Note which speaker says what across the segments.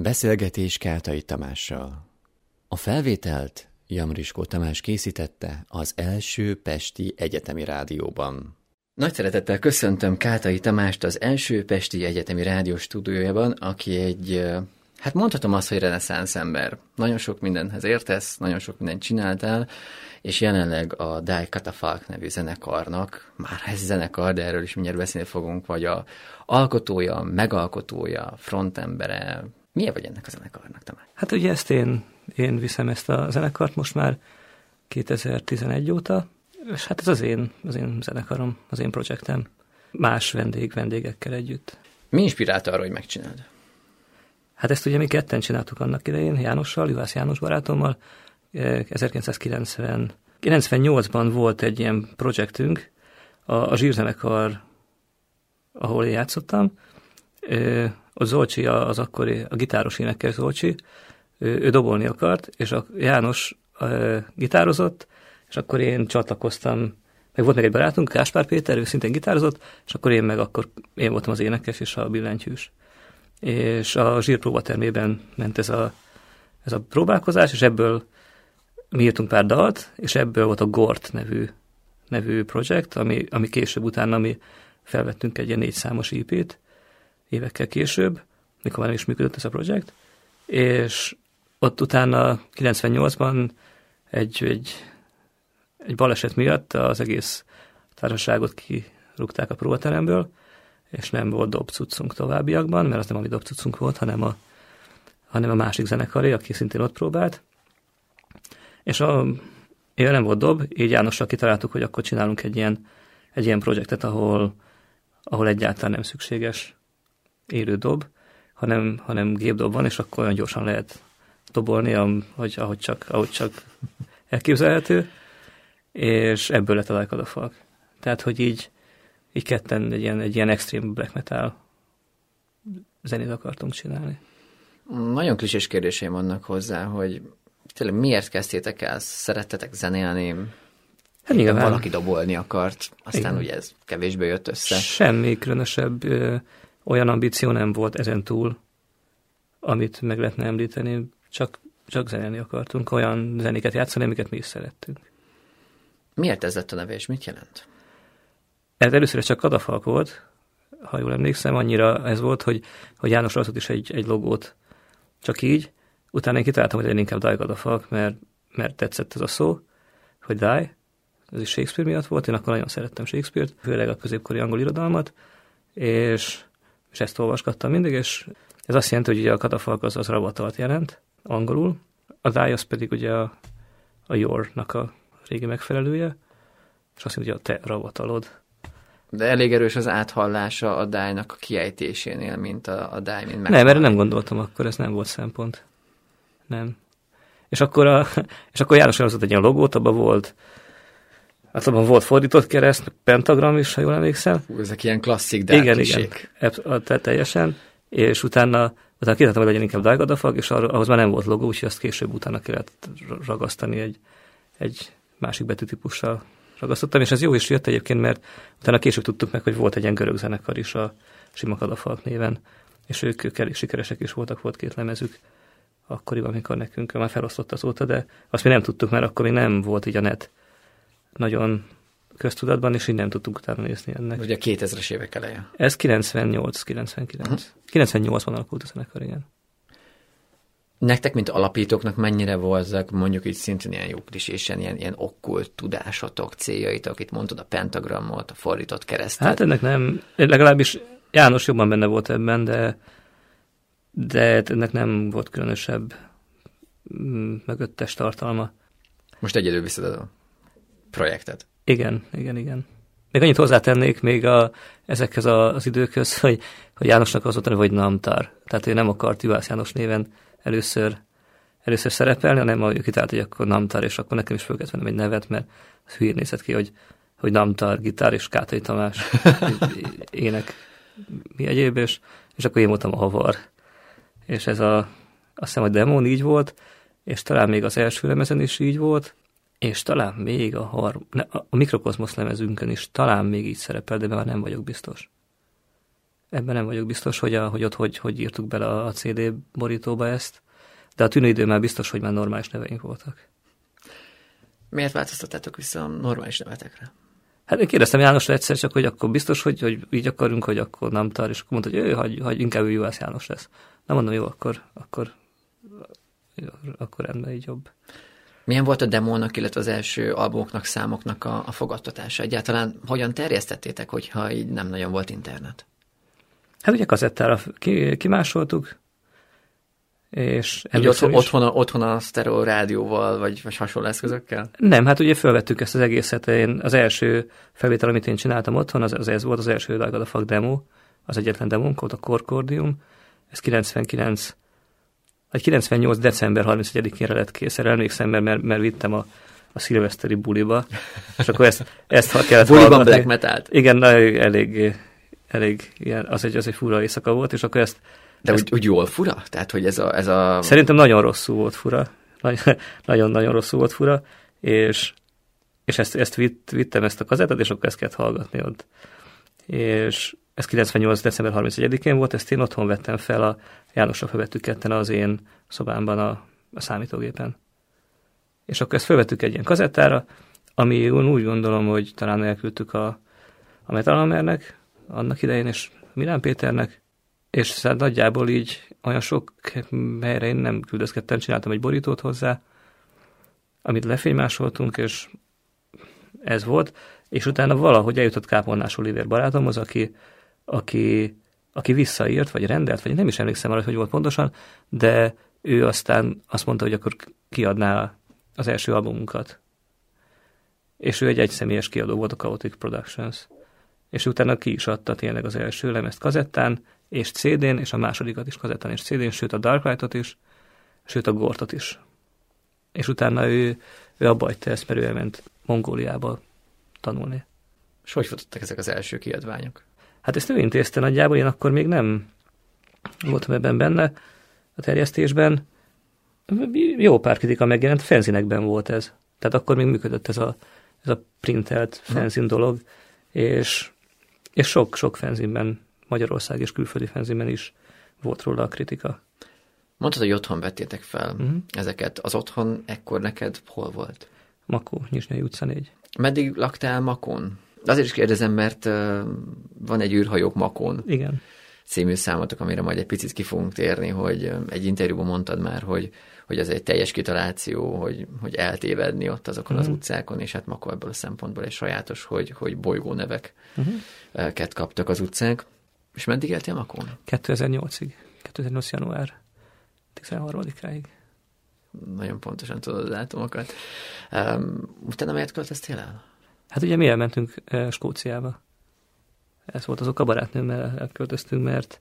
Speaker 1: Beszélgetés Kátai Tamással. A felvételt Jamriskó Tamás készítette az első Pesti Egyetemi Rádióban. Nagy szeretettel köszöntöm Kátai Tamást az első Pesti Egyetemi Rádió stúdiójában, aki egy, hát mondhatom azt, hogy reneszánsz ember. Nagyon sok mindenhez értesz, nagyon sok mindent csináltál, és jelenleg a Die Catafalque nevű zenekarnak, már ez zenekar, de erről is mindjárt beszélni fogunk, vagy a alkotója, megalkotója, frontembere. Milyen vagy ennek a zenekarnak, Tamás?
Speaker 2: Hát ugye én viszem ezt a zenekart most már 2011 óta, és hát ez az én zenekarom, az én projektem, más vendégekkel együtt.
Speaker 1: Mi inspirálta arra, hogy megcsináld?
Speaker 2: Hát ezt ugye mi ketten csináltuk annak idején, Jánossal, Juhász János barátommal. 1998-ban volt egy ilyen projektünk, a zsírzenekar, ahol én játszottam. A Zolcsi, az akkori, a gitáros énekes Zolcsi, ő dobolni akart, és a János gitározott, és akkor én csatlakoztam, meg volt meg egy barátunk, Gáspár Péter, ő szintén gitározott, és akkor én voltam az énekes és a billentyűs. És a zsírpróbatermében ment ez a próbálkozás, és ebből mi írtunk pár dalt, és ebből volt a Gort nevű projekt, ami később utána mi felvettünk egy ilyen 4 számos EP-t, évekkel később, mikor már nem is működött ez a projekt, és ott utána 98-ban egy baleset miatt az egész társaságot kirúgták a próbateremből, és nem volt dobcuccunk továbbiakban, mert az nem a mi dobcuccunk volt, hanem a másik zenekaré, aki szintén ott próbált. És nem volt dob, így Jánossal kitaláltuk, hogy akkor csinálunk egy ilyen projektet, ahol egyáltalán nem szükséges élő dob, hanem gépdob van, és akkor olyan gyorsan lehet dobolni, ahogy csak elképzelhető, és ebből lett a Die Catafalque. Tehát, hogy így ketten egy ilyen extreme black metal zenét akartunk csinálni.
Speaker 1: Nagyon klisés kérdéseim vannak hozzá, hogy tényleg miért kezdtétek el? Szerettetek zenélni? Hát nyilván valaki dobolni akart, aztán igen. Ugye ez kevésbé jött össze.
Speaker 2: Semmi különösebb olyan ambíció nem volt ezen túl, amit meg lehetne említeni, csak zenélni akartunk, olyan zenéket játszani, amiket mi is szerettünk.
Speaker 1: Miért ez lett a neve, és mit jelent?
Speaker 2: Ez először csak Catafalque volt, ha jól emlékszem, annyira ez volt, hogy János rajzott is egy logót, csak így. Utána én kitaláltam, hogy inkább Die Catafalque, mert tetszett ez a szó, hogy Die, ez is Shakespeare miatt volt, én akkor nagyon szerettem Shakespeare-t, főleg a középkori angol irodalmat, és ezt olvasgattam mindig, és ez azt jelenti, hogy ugye a Catafalque az ravatalt jelent, angolul, a Die az pedig ugye a your-nak a régi megfelelője, és azt jelenti, hogy a te ravatalod.
Speaker 1: De elég erős az áthallása a Die-nak a kiejtésénél, mint a Die, mint meghalás.
Speaker 2: Nem, erre nem gondoltam akkor, ez nem volt szempont. Nem. És akkor János elhozott egy ilyen logót, abban volt fordított kereszt, pentagram is, ha jól emlékszem.
Speaker 1: Ezek ilyen klasszik dárkiség.
Speaker 2: Igen, teljesen. És utána kitaláltam, hogy legyen inkább Die Catafalque, és ahhoz már nem volt logó, úgyhogy azt később utána kellett ragasztani egy másik betűtípussal ragasztottam, és ez jó is jött egyébként, mert utána később tudtuk meg, hogy volt egy ilyen görög zenekar is a sima Catafalque néven, és ők elég sikeresek is voltak, volt 2 lemezük akkoriban, amikor nekünk már felosztott azóta, de azt mi nem tudtuk, mert akkor még nem volt így a net nagyon köztudatban, és így nem tudtunk utána nézni ennek.
Speaker 1: Ugye a 2000-es évek eleje.
Speaker 2: Ez 98-99. 98-ban alakult a zenekar, igen.
Speaker 1: Nektek, mint alapítóknak mennyire voltak mondjuk így szintén ilyen jó klisésen, ilyen okkult tudásotok, céljaitok, itt mondtad a pentagramot, a fordított keresztet.
Speaker 2: Hát ennek nem, legalábbis János jobban benne volt ebben, de ennek nem volt különösebb mögöttes tartalma.
Speaker 1: Most egyedül viszed a projektet.
Speaker 2: Igen. Még annyit hozzátennék még ezekhez az időkhöz, hogy Jánosnak az volt a neve, hogy Namtar. Tehát ő nem akart Juhász János néven először szerepelni, hanem ő kitalált, hogy akkor Namtar, és akkor nekem is föl kellett vennem egy nevet, mert az hülyén nézett ki, hogy Namtar, gitár, és Kátai Tamás ének, mi egyéb, és akkor én voltam a Havar. És ez azt hiszem, hogy demón így volt, és talán még az első lemezen is így volt, és talán még a Mikrokozmosz lemezünkön is talán még így szerepel, de már nem vagyok biztos. Ebben nem vagyok biztos, hogy ott hogy írtuk bele a CD borítóba ezt, de a tűnőidőmmel biztos, hogy már normális neveink voltak.
Speaker 1: Miért változtattátok vissza a normális nevetekre?
Speaker 2: Hát én kérdeztem Jánosra egyszer csak, hogy akkor biztos, hogy így akarunk, hogy akkor nem tar, és akkor mondta, hogy hagy, inkább ő Juhász János lesz. Na mondom, jó, akkor rendben, így jobb.
Speaker 1: Milyen volt a demónak, illetve az első albumoknak, számoknak a fogadtatása? Egyáltalán hogyan terjesztettétek, hogyha így nem nagyon volt internet?
Speaker 2: Hát ugye kazettára kimásoltuk, és
Speaker 1: otthon a sztereó rádióval, vagy hasonló eszközökkel?
Speaker 2: Nem, hát ugye felvettük ezt az egészet. Az első felvétel, amit én csináltam otthon, ez volt az első Like a Fuck demo, az egyetlen demónk volt, a Korkordium. Ez 98. december 31-ére lett kész. Erre emlékszem, mert vittem a szilveszteri buliba, és akkor ezt kellett
Speaker 1: buliban black metalt.
Speaker 2: Igen, elég ilyen, az egy fura éjszaka volt, és akkor
Speaker 1: De úgy jól fura? Tehát, hogy ez a...
Speaker 2: Szerintem nagyon rosszul volt fura. Nagyon-nagyon rosszul volt fura, és ezt vittem ezt a kazettát, és akkor ezt kellett hallgatni ott. És ez 98. december 31-én volt, ezt én otthon vettem fel, a Jánossal felvettük ketten az én szobámban a számítógépen. És akkor ezt felvettük egy ilyen kazettára, ami úgy gondolom, hogy talán elküldtük a Metal Hammernek annak idején, és Milán Péternek, és szóval nagyjából így olyan sok helyre én nem küldözgettem, csináltam egy borítót hozzá, amit lefénymásoltunk, és ez volt, és utána valahogy eljutott Kápolnás Olivér barátomhoz, aki visszaírt, vagy rendelt, vagy nem is emlékszem arra, hogy volt pontosan, de ő aztán azt mondta, hogy akkor kiadná az első albumunkat. És ő egy egyszemélyes kiadó volt, a Chaotic Productions. És utána ki is adta tényleg az első lemezt kazettán, és CD-n, és a másodikat is kazettán és CD-n, sőt a Dark Light-ot is, sőt a Gortot is. És utána ő abba hagyta ezt, mert ő elment Mongóliába tanulni.
Speaker 1: És hogy futottak ezek az első kiadványok?
Speaker 2: Hát ezt ő intézte nagyjából, én akkor még nem voltam ebben benne a terjesztésben. Jó pár kritika megjelent, fanzinekben volt ez. Tehát akkor még működött ez a printelt fanzin dolog, és sok fanzinben, Magyarország és külföldi fanzinben is volt róla a kritika.
Speaker 1: Mondtad, hogy otthon vettétek fel ezeket. Az otthon ekkor neked hol volt?
Speaker 2: Makó, Nyisnyai utca 4.
Speaker 1: Meddig laktál Makón? Azért is kérdezem, mert van egy űrhajók Makón.
Speaker 2: Igen.
Speaker 1: Című számotok, amire majd egy picit ki fogunk térni, hogy egy interjúban mondtad már, hogy ez egy teljes kitaláció, hogy eltévedni ott azokon az utcákon, és hát Makó ebből a szempontból egy sajátos, hogy bolygóneveket kaptak az utcák. És meddig éltél Makón?
Speaker 2: 2008-ig. 2008. január 13-áig.
Speaker 1: Nagyon pontosan tudod a dátumokat. Utána miért költöztél el?
Speaker 2: Hát ugye mi elmentünk Skóciába. Ez volt azok a barátnőmmel elköltöztünk, mert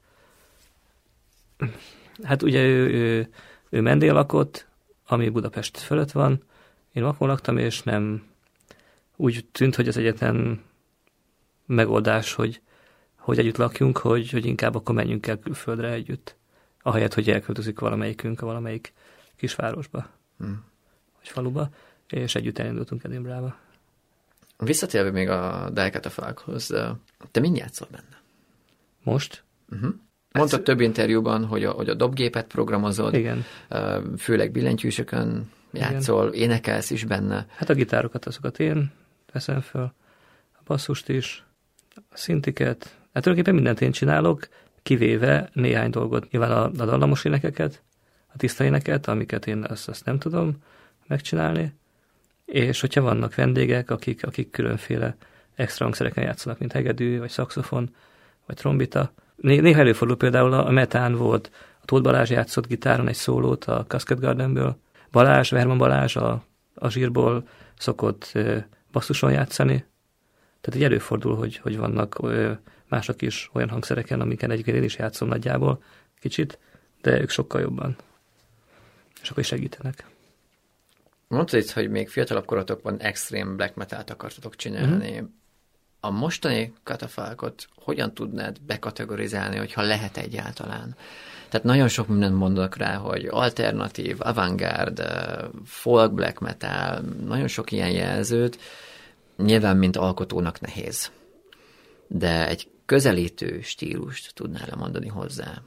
Speaker 2: hát ugye ő Mendén lakott, ami Budapest fölött van, én Makón laktam, és nem úgy tűnt, hogy az egyetlen megoldás, hogy együtt lakjunk, hogy inkább akkor menjünk el külföldre együtt, ahelyett, hogy elköltözik valamelyikünk a valamelyik kisvárosba, vagy faluba, és együtt elindultunk Edinburghba.
Speaker 1: Visszatérve még a Die Catafalquehoz, te mind játszol benne?
Speaker 2: Most?
Speaker 1: Mondtad több interjúban, hogy a dobgépet programozod,
Speaker 2: igen.
Speaker 1: Főleg billentyűsökön játszol, igen. Énekelsz is benne.
Speaker 2: Hát a gitárokat azokat én veszem föl, a basszust is, a szintiket, hát tulajdonképpen mindent én csinálok, kivéve néhány dolgot, nyilván a dallamos énekeket, a tiszta éneket, amiket én azt nem tudom megcsinálni, és hogyha vannak vendégek, akik különféle extra hangszereken játszanak, mint hegedű, vagy szaxofon, vagy trombita. Néha előfordul például a Metán volt, a Tóth Balázs játszott gitáron egy szólót a Cascade Gardenből. Verman Balázs a Zsírból szokott basszuson játszani. Tehát így előfordul, hogy vannak mások is olyan hangszereken, amiken egyébként én is játszom nagyjából kicsit, de ők sokkal jobban. És akkor is segítenek.
Speaker 1: Mondtad itt, hogy még fiatalabb korotokban extreme black metalt akartatok csinálni. A mostani Catafalquet hogyan tudnád bekategorizálni, hogyha lehet egyáltalán? Tehát nagyon sok mindent mondok rá, hogy alternatív, avantgárd, folk black metal, nagyon sok ilyen jelzőt. Nyilván, mint alkotónak nehéz. De egy közelítő stílust tudnál mondani hozzá?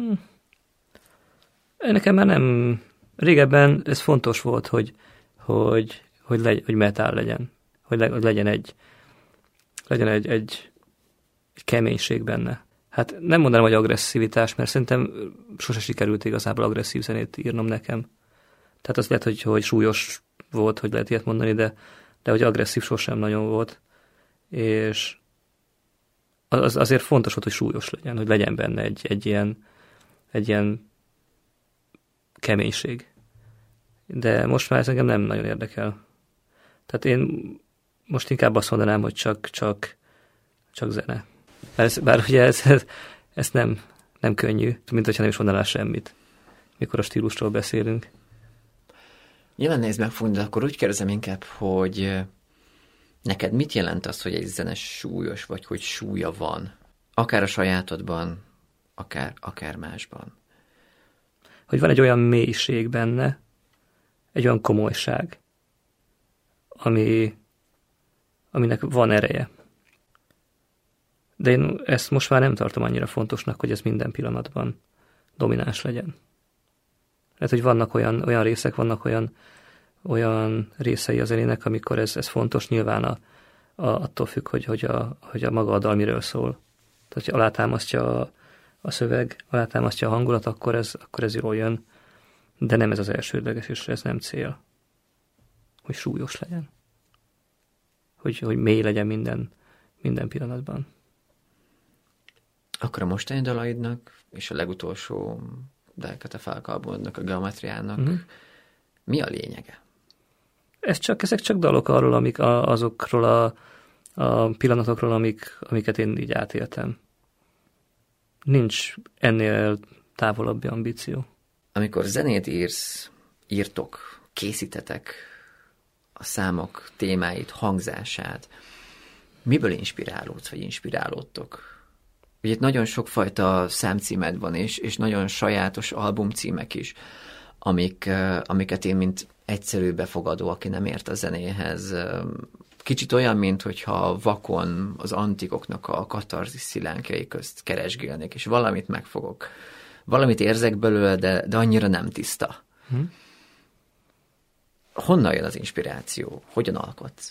Speaker 2: Nekem már nem... Régebben ez fontos volt, hogy metal legyen. Hogy legyen egy keménység benne. Hát nem mondanám, hogy agresszivitás, mert szerintem sose sikerült igazából agresszív zenét írnom nekem. Tehát az lehet, hogy súlyos volt, hogy lehet ilyet mondani, de hogy agresszív sosem nagyon volt. És azért fontos volt, hogy súlyos legyen, hogy legyen benne egy ilyen keménység. De most már ez engem nem nagyon érdekel. Tehát én most inkább azt mondanám, hogy csak zene. Bár ugye ez nem könnyű, mint hogyha nem is mondanál semmit, mikor a stílusról beszélünk.
Speaker 1: Nyilván nehéz megfogni, de akkor úgy kérdezem inkább, hogy neked mit jelent az, hogy egy zene súlyos, vagy hogy súlya van? Akár a sajátodban, akár másban.
Speaker 2: Hogy van egy olyan mélység benne, egy olyan komolyság, aminek van ereje. De én ezt most már nem tartom annyira fontosnak, hogy ez minden pillanatban domináns legyen. Lehet, hogy vannak olyan részek, vannak olyan részei a zenének, amikor ez fontos, nyilván attól függ, hogy a maga a dal miről szól. Tehát, hogy alátámasztja a szöveg, alátámasztja a hangulat, akkor ez jól jön. De nem ez az elsődleges, és ez nem cél. Hogy súlyos legyen. Hogy mély legyen minden pillanatban.
Speaker 1: Akkor a mostani dalaidnak, és a legutolsó Delket a Falkalbonnak, a Geometriának mi a lényege?
Speaker 2: Ezek csak dalok arról, azokról a pillanatokról, amiket én így átéltem. Nincs ennél távolabbi ambíció.
Speaker 1: Amikor zenét írtok, készítetek a számok témáit, hangzását, miből inspirálódsz, vagy inspirálódtok? Ugye itt nagyon sokfajta számcímed van, és nagyon sajátos albumcímek is, amiket én, mint egyszerű befogadó, aki nem ért a zenéhez, kicsit olyan, mintha vakon az antikoknak a katarzis szilánkjai közt keresgélnék, és valamit megfogok. Valamit érzek belőle, de annyira nem tiszta. Honnan jön az inspiráció? Hogyan alkotsz?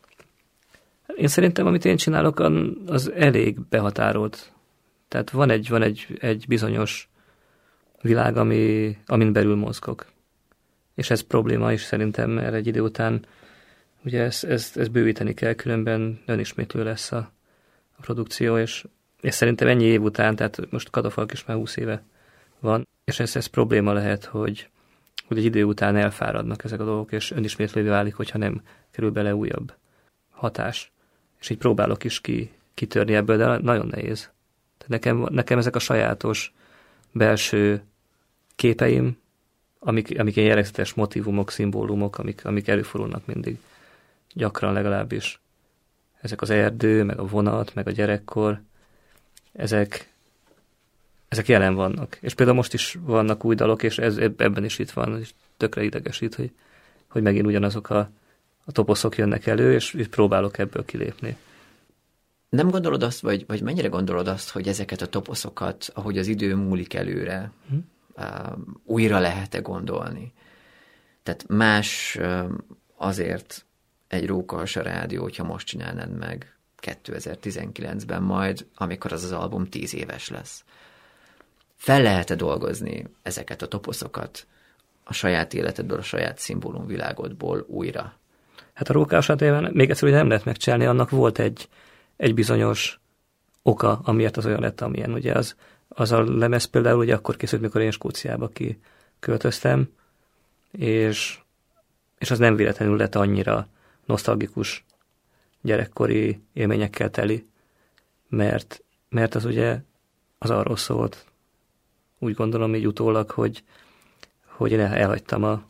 Speaker 2: Én szerintem, amit én csinálok, az elég behatárolt. Tehát van egy bizonyos világ, amin belül mozgok. És ez probléma is szerintem, mert egy idő után ugye ezt bővíteni kell, különben önismétlő lesz a produkció, és szerintem ennyi év után, tehát most Katafalk is már 20 éve van, és ez probléma lehet, hogy egy idő után elfáradnak ezek a dolgok, és önismétlővé válik, hogyha nem kerül bele újabb hatás. És így próbálok is kitörni ebből, de nagyon nehéz. Tehát nekem ezek a sajátos belső képeim, amik ilyen jellegzetes motívumok, szimbólumok, amik előfordulnak mindig. Gyakran legalábbis. Ezek az erdő, meg a vonat, meg a gyerekkor, ezek jelen vannak. És például most is vannak új dalok, és ebben is itt van, és tökre idegesít, hogy megint ugyanazok a toposzok jönnek elő, és próbálok ebből kilépni.
Speaker 1: Nem gondolod azt, vagy mennyire gondolod azt, hogy ezeket a toposzokat, ahogy az idő múlik előre, újra lehet-e gondolni? Tehát más azért egy Rókahasa Rádió, hogyha most csinálnád meg 2019-ben majd, amikor az album 10 éves lesz. Fel lehet-e dolgozni ezeket a toposzokat a saját életedből, a saját szimbólumvilágodból újra? Hát
Speaker 2: a Rókahasa Rádióban még egyszer nem lehet megcsinálni, annak volt egy bizonyos oka, amiért az olyan lett, amilyen. Ugye az a lemez például ugye akkor készült, mikor én Skóciába kiköltöztem, és az nem véletlenül lett annyira nosztalgikus gyerekkori élményekkel teli, mert az ugye az arról szólt, úgy gondolom így utólag, hogy én elhagytam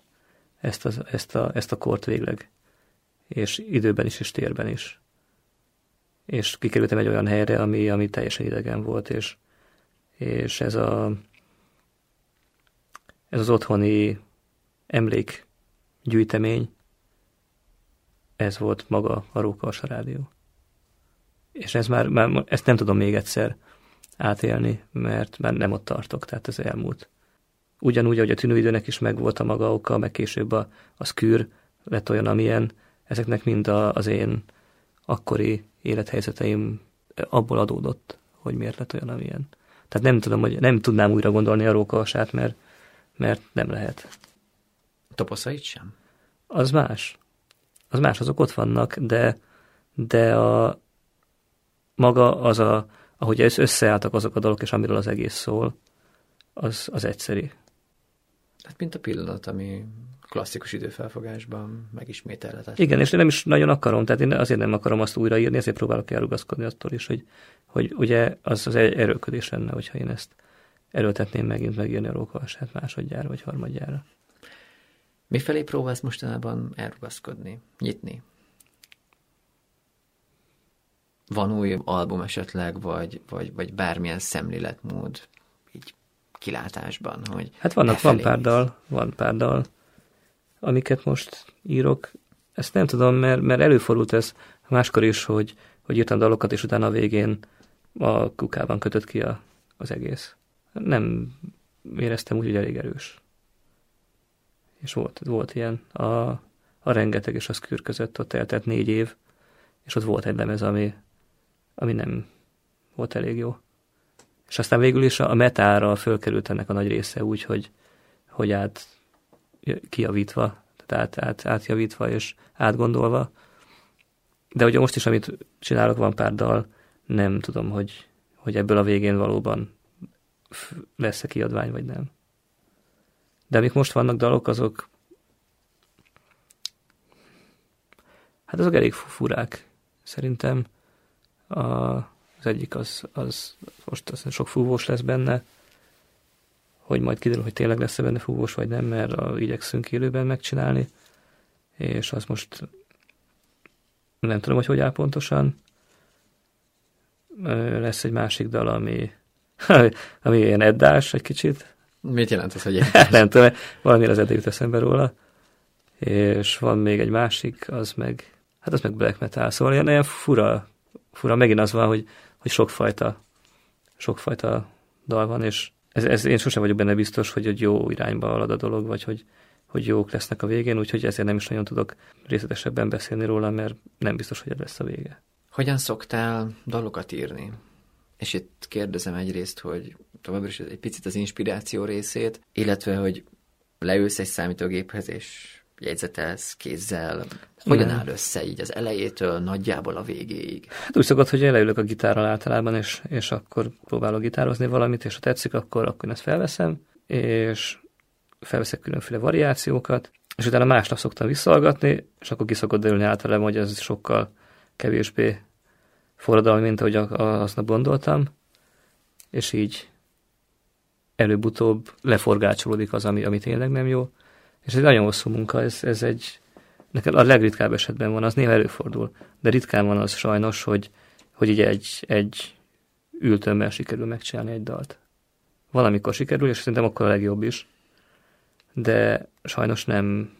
Speaker 2: ezt a kort végleg, és időben is, és térben is. És kikerültem egy olyan helyre, ami teljesen idegen volt, és ez az otthoni emlékgyűjtemény, ez volt maga a Rókahasa Rádió. És ez már ezt nem tudom még egyszer átélni, mert már nem ott tartok, tehát ez elmúlt. Ugyanúgy, ahogy a tűnőidőnek is megvolt a maga oka, meg később a szkűr lett olyan, amilyen, ezeknek mind az én akkori élethelyzeteim abból adódott, hogy miért lett olyan, amilyen. Tehát nem tudom, hogy nem tudnám újra gondolni a rókavasát, mert nem lehet.
Speaker 1: Toposzait sem?
Speaker 2: Az más. Az más, azok ott vannak, de a maga az ahogy összeálltak azok a dolgok, és amiről az egész szól, az egyszerű.
Speaker 1: Hát mint a pillanat, ami klasszikus időfelfogásban megismételhetetlen.
Speaker 2: Igen, és én nem is nagyon akarom, tehát én azért nem akarom azt újraírni, ezért próbálok elrugaszkodni attól is, hogy ugye az erőlködés lenne, hogyha én ezt erőltetném megint megírni a rókavasát másodjára vagy harmadjára.
Speaker 1: Mifelé próbálsz mostanában elrugaszkodni, nyitni? Van új album esetleg, vagy bármilyen szemléletmód így kilátásban, hogy
Speaker 2: hát van pár dal, amiket most írok. Ezt nem tudom, mert előfordult ez máskor is, hogy írtam dalokat, és utána a végén a kukában kötött ki az egész. Nem éreztem úgy, hogy elég erős. És volt ilyen. A rengeteg és a szkűr között ott eltelt 4 év, és ott volt egy lemez, ami nem volt elég jó. És aztán végül is a metára fölkerült ennek a nagy része úgy, hogy kijavítva, tehát átjavítva és átgondolva. De ugye most is, amit csinálok, van pár dal, nem tudom, hogy ebből a végén valóban lesz-e kiadvány, vagy nem. De amik most vannak dalok, azok elég furák, szerintem. Az egyik az most sok fúvós lesz benne, hogy majd kiderül, hogy tényleg lesz-e benne fúvós, vagy nem, mert igyekszünk élőben megcsinálni, és az most nem tudom, hogy áll pontosan. Lesz egy másik dal, ami ilyen eddás egy kicsit.
Speaker 1: Mit jelent ez, hogy eddás?
Speaker 2: Nem tudom, valamire az eddig jut eszembe róla. És van még egy másik, az meg black metal, szóval ilyen fura, megint az van, hogy sokfajta dal van, és ez én sosem vagyok benne biztos, hogy jó irányba halad a dolog, vagy hogy jók lesznek a végén, úgyhogy ezért nem is nagyon tudok részletesebben beszélni róla, mert nem biztos, hogy ez lesz a vége.
Speaker 1: Hogyan szoktál dalokat írni? És itt kérdezem egyrészt, hogy továbbra is egy picit az inspiráció részét, illetve, hogy leülsz egy számítógéphez, és jegyzetelsz kézzel. Hogyan áll össze így az elejétől nagyjából a végéig?
Speaker 2: Hát úgy szokott, hogy én leülök a gitárral általában, és akkor próbálok gitározni valamit, és ha tetszik, akkor én ezt felveszem, és felveszek különféle variációkat, és utána másnap szoktam visszahallgatni, és akkor ki szokott derülni általában, hogy ez sokkal kevésbé forradalmi, mint ahogy aznap gondoltam, és így előbb-utóbb leforgácsolódik az, ami tényleg nem jó. És ez egy nagyon hosszú munka, ez nekem a legritkább esetben van, az néha előfordul, de ritkán van az sajnos, hogy így egy ültőmmel sikerül megcsinálni egy dalt. Valamikor sikerül, és szerintem akkor a legjobb is, de sajnos nem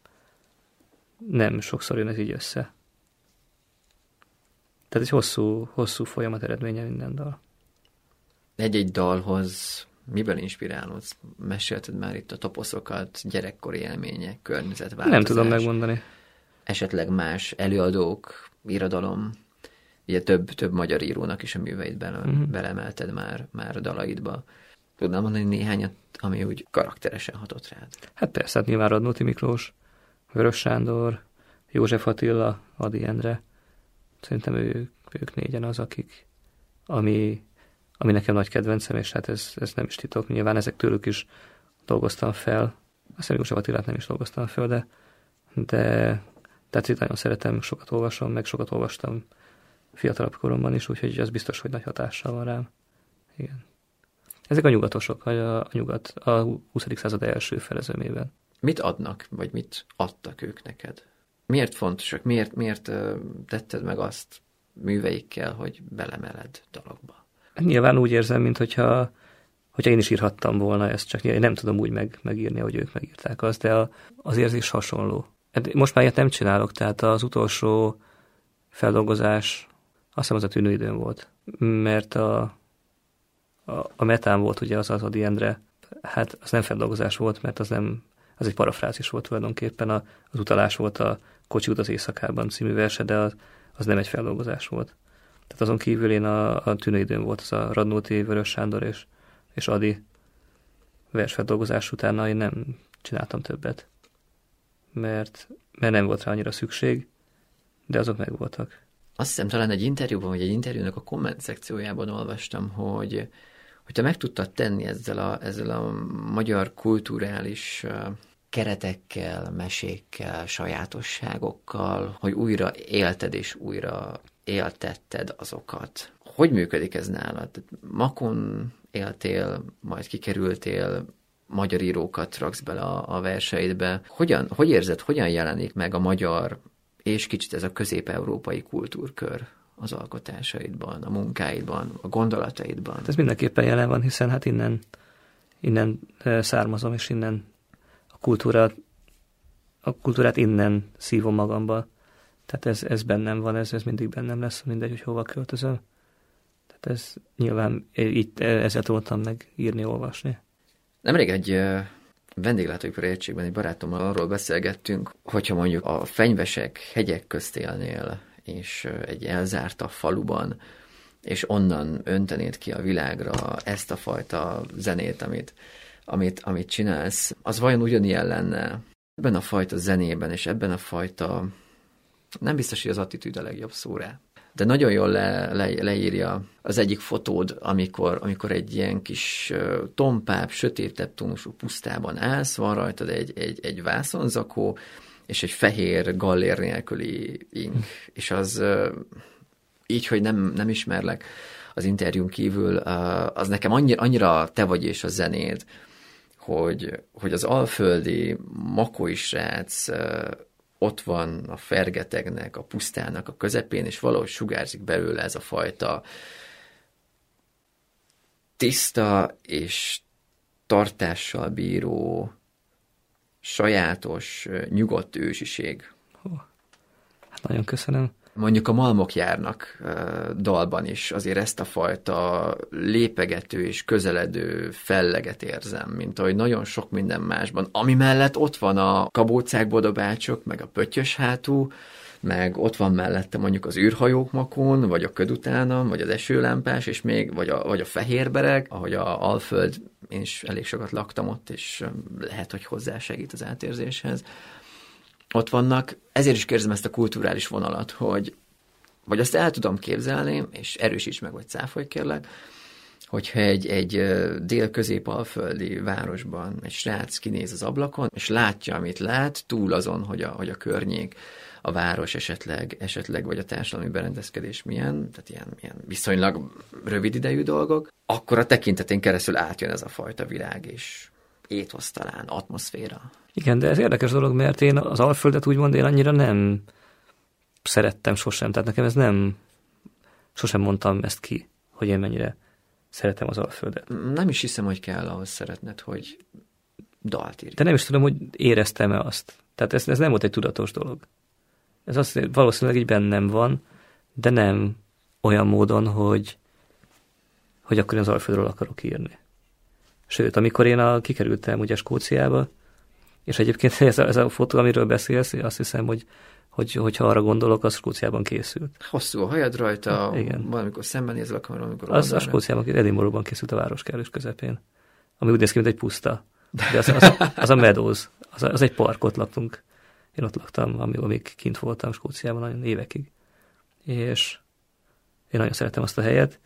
Speaker 2: sokszor jön ez így össze. Tehát egy hosszú folyamat eredménye minden dal.
Speaker 1: Egy-egy dalhoz miből inspirálódsz? Mesélted már itt a toposzokat, gyerekkori élmények, környezetváltozás.
Speaker 2: Nem tudom megmondani.
Speaker 1: Esetleg más előadók, irodalom. Ugye több magyar írónak is a műveit belemelted már a dalaidba. Tudnám mondani néhányat, ami úgy karakteresen hatott rád? Hát
Speaker 2: persze, hát nyilván Radnóti Miklós, Vörös Sándor, József Attila, Ady Endre. Szerintem ők négyen az, ami nekem nagy kedvencem, és hát ez nem is titok. Nyilván ezek tőlük is dolgoztam fel. Azt hiszem, József Attilát nem is dolgoztam fel, de tehát itt nagyon szeretem, sokat olvasom, meg sokat olvastam fiatalabb koromban is, úgyhogy az biztos, hogy nagy hatással van rám. Igen. Ezek a nyugatosok, a nyugat a 20. század első felezőmében. Mit adnak, vagy mit adtak ők neked? Miért fontosak? Miért tetted meg azt műveikkel, hogy belemeled dalokba? Nyilván úgy érzem, mintha én is írhattam volna ezt, csak én nem tudom úgy megírni, hogy ők megírták azt, de az érzés hasonló. Most már ilyet nem csinálok, tehát az utolsó feldolgozás, Azt hiszem az a Tűnőidőn volt, mert a metán volt ugye az Adi Endre, hát az nem feldolgozás volt, mert az egy parafrázis volt tulajdonképpen, az utalás volt a Kocsi út az éjszakában című verse, de az nem egy feldolgozás volt. Tehát azon kívül én a Tűnőidőn volt, az a Radnóti, Vörös Sándor és Adi versfeldolgozás utána én nem csináltam többet, mert nem volt rá annyira szükség, de azok megvoltak.
Speaker 1: Azt hiszem talán egy interjúban, vagy egy interjúnak a komment szekciójában olvastam, hogy te meg tudtad tenni ezzel a magyar kulturális keretekkel, mesékkel, sajátosságokkal, hogy újra élted és újra éltetted azokat. Hogy működik ez nálad? Makón éltél, majd kikerültél, magyar írókat raksz bele a verseidbe. Hogy érzed, hogyan jelenik meg a magyar és kicsit ez a közép-európai kultúrkör az alkotásaidban, a munkáidban, a gondolataidban?
Speaker 2: Ez mindenképpen jelen van, hiszen hát innen származom, és innen a kultúrát innen szívom magamba. Tehát ez bennem van, ez mindig bennem lesz, mindegy, hogy hova költözöm. Tehát ez nyilván ezzel tudtam meg írni, olvasni.
Speaker 1: Nemrég egy vendéglátóipari egységben egy barátommal arról beszélgettünk, hogyha mondjuk a fenyvesek hegyek közt élnél, és egy elzárt a faluban, és onnan öntenéd ki a világra ezt a fajta zenét, amit csinálsz, az vajon ugyanilyen lenne ebben a fajta zenében, és ebben a fajta, nem biztos, hogy az attitűd a legjobb szó rá, de nagyon jól leírja az egyik fotód, amikor egy ilyen kis tompább, sötétebb tónusú pusztában állsz, van rajtad egy vászonzakó, és egy fehér gallér nélküli ink. És az így, hogy nem ismerlek az interjún kívül, az nekem annyira te vagy és a zenéd, hogy az alföldi makói srác ott van a Fergetegnek, a pusztának a közepén, és valahogy sugárzik belőle ez a fajta tiszta és tartással bíró, sajátos, nyugodt ősiség.
Speaker 2: Hát nagyon köszönöm.
Speaker 1: Mondjuk a Malmok járnak dalban is azért ezt a fajta lépegető és közeledő felleget érzem, mint ahogy nagyon sok minden másban. Ami mellett ott van a kabócák, bodobácsok, meg a pöttyös hátú, meg ott van mellette mondjuk az űrhajók Makón, vagy a köd utánam, vagy az esőlámpás, és még, vagy a fehérbereg, ahogy a Alföld, én is elég sokat laktam ott, és lehet, hogy hozzásegít az átérzéshez. Ott vannak, ezért is kérdezem ezt a kulturális vonalat, vagy azt el tudom képzelni, és erősíts meg, vagy cáfolj kérlek, hogyha egy dél-közép-alföldi városban egy srác kinéz az ablakon, és látja, amit lát, túl azon, hogy a környék, a város esetleg vagy a társadalmi berendezkedés milyen, tehát ilyen viszonylag rövid idejű dolgok, akkor a tekintetén keresztül átjön ez a fajta világ, és éthoz talán, atmoszféra.
Speaker 2: Igen, de ez érdekes dolog, mert én az Alföldet úgymond én annyira nem szerettem sosem, tehát nekem ez sosem mondtam ezt ki, hogy én mennyire szeretem az Alföldet.
Speaker 1: Nem is hiszem, hogy kell ahhoz szeretned, hogy dalt írj.
Speaker 2: De nem is tudom, hogy éreztem-e azt. Tehát ez nem volt egy tudatos dolog. Ez azt valószínűleg így bennem van, de nem olyan módon, hogy akkor én az Alföldről akarok írni. Sőt, amikor én kikerültem ugye Skóciába, és egyébként ez a fotó, amiről beszélsz, azt hiszem, hogyha arra gondolok, az Skóciában készült.
Speaker 1: Hosszú a hajad rajta,
Speaker 2: igen.
Speaker 1: Valamikor szembenézel a kamera, amikor
Speaker 2: az a Skóciában, Edinburghban készült a városkerülés közepén, ami úgy néz ki, mint egy puszta. De az a Meadows, az egy park, ott laktunk. Én ott laktam, amíg kint voltam Skóciában nagyon évekig. És én nagyon szeretem azt a helyet,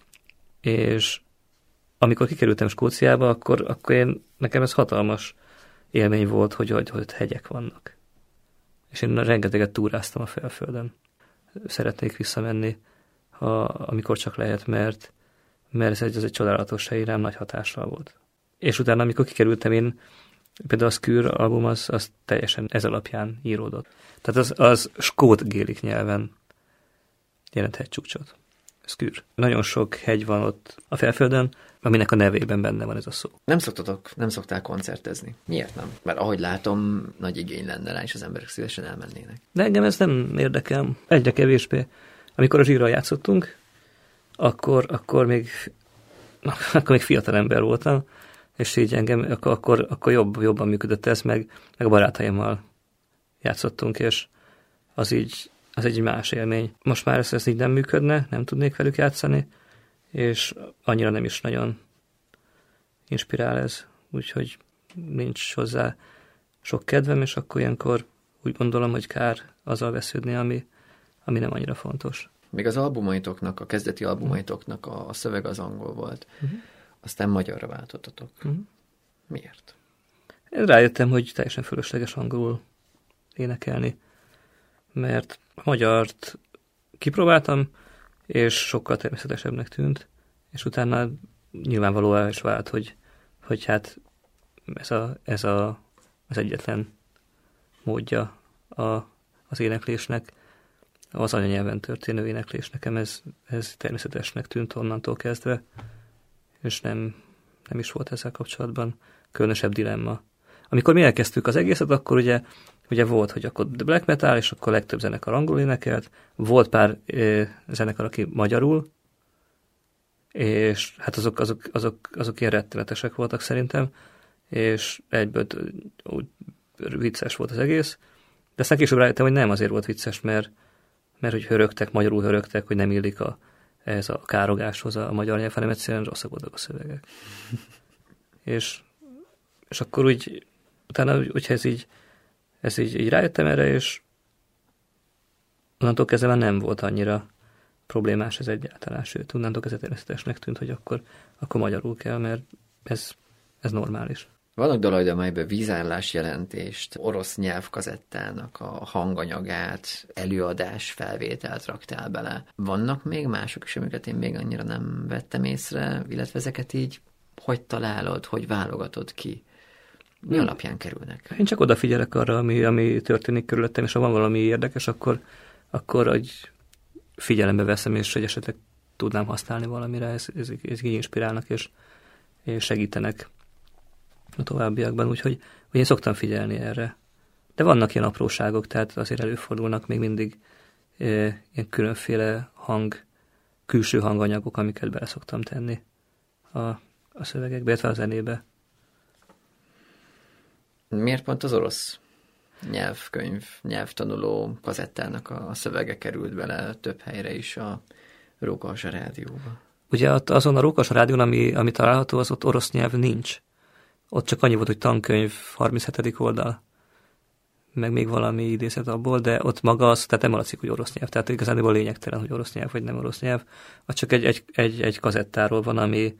Speaker 2: és amikor kikerültem Skóciába, akkor nekem ez hatalmas élmény volt, hogy ott hegyek vannak. És én rengeteget túráztam a Felföldön. Szeretnék visszamenni, amikor csak lehet, mert ez egy csodálatos hely, rám nagy hatással volt. És utána, amikor kikerültem én, például a Skür album, az teljesen ez alapján íródott. Tehát az skót gélik nyelven jelent hegycsúcsot. Skür. Nagyon sok hegy van ott a Felföldön, aminek a nevében benne van ez a szó.
Speaker 1: Nem szoktál koncertezni. Miért nem? Mert ahogy látom, nagy igény lenne rá, és az emberek szívesen elmennének.
Speaker 2: De engem ez nem érdekel. Egyre kevésbé. Amikor a Zsírral játszottunk, akkor még fiatal ember voltam, és így engem, akkor jobban működött ez, meg a barátaimmal játszottunk, és az egy más élmény. Most már ez így nem működne, nem tudnék velük játszani, és annyira nem is nagyon inspirál ez, úgyhogy nincs hozzá sok kedvem, és akkor ilyenkor úgy gondolom, hogy kár azzal vesződni, ami nem annyira fontos.
Speaker 1: Még az albumaitoknak, a kezdeti albumaitoknak a szöveg az angol volt. Aztán magyarra váltottatok. Miért?
Speaker 2: Én rájöttem, hogy teljesen fölösleges angolul énekelni, mert a magyart kipróbáltam, és sokkal természetesebbnek tűnt, és utána nyilvánvalóan is vált, hogy hát ez az egyetlen módja az éneklésnek, az anyanyelven történő éneklés. Nekem ez természetesnek tűnt onnantól kezdve, és nem is volt ezzel kapcsolatban különösebb dilemma. Amikor mi elkezdtük az egészet, akkor ugye volt, hogy akkor black metal, és akkor legtöbb zenekar angolul énekelt, volt pár zenekar, aki magyarul, és hát azok ilyen rettenetesek voltak szerintem, és egyből úgy vicces volt az egész, de aztán később rájöttem, hogy nem azért volt vicces, mert hogy magyarul hörögtek, hogy nem illik ez a károgáshoz a magyar nyelv, hanem egyszerűen rosszak voltak a szövegek. és akkor úgy, utána, hogyha ez így rájöttem erre, és onnantól kezdve nem volt annyira problémás ez egyáltalán, sőt, onnantól kezdve természetesnek tűnt, hogy akkor magyarul kell, mert ez normális.
Speaker 1: Vannak dalaid, amelyben vízállás jelentést, orosz nyelvkazettának a hanganyagát, előadás felvételt raktál bele. Vannak még mások is, amiket én még annyira nem vettem észre, illetve ezeket így hogy találod, hogy válogatod ki? Mi alapján kerülnek?
Speaker 2: Én csak odafigyelek arra, ami történik körülöttem, és ha van valami érdekes, akkor hogy figyelembe veszem, és hogy esetleg tudnám használni valamire, ez így inspirálnak, és segítenek a továbbiakban, úgyhogy én szoktam figyelni erre. De vannak ilyen apróságok, tehát azért előfordulnak még mindig ilyen különféle külső hanganyagok, amiket bele szoktam tenni a szövegekbe, illetve a zenébe.
Speaker 1: Miért pont az orosz nyelvtanuló kazettának a szövege került bele több helyre is a Rókahasa Rádióba?
Speaker 2: Ugye azon a Rókahasa Rádión, ami található, az ott orosz nyelv nincs. Ott csak annyi volt, hogy tankönyv 37. oldal, meg még valami idézet abból, de ott maga az, tehát nem alatszik, hogy orosz nyelv. Tehát igazán lényegtelen, hogy orosz nyelv, vagy nem orosz nyelv. Az csak egy kazettáról van,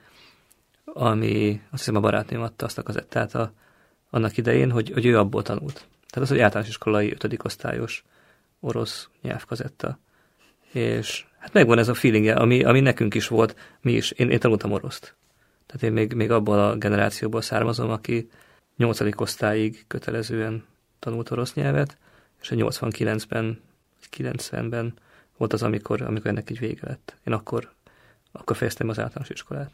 Speaker 2: ami azt hiszem a barátnőm adta azt a kazettát annak idején, hogy ő abból tanult. Tehát az, hogy általános iskolai 5. osztályos orosz nyelvkazetta. És hát megvan ez a feelingje, ami nekünk is volt, én tanultam oroszt. Tehát én még abból a generációból származom, aki 8. osztályig kötelezően tanult orosz nyelvet, és a 89-ben, 90-ben volt az, amikor ennek így vége lett. Én akkor fejeztem az általános iskolát.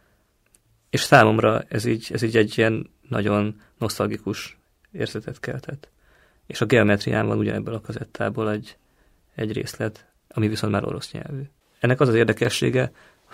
Speaker 2: És számomra ez így egy ilyen nagyon nosztalgikus érzetet keltett. És a geometrián van ugyanebből a kazettából egy részlet, ami viszont már orosz nyelvű. Ennek az érdekessége,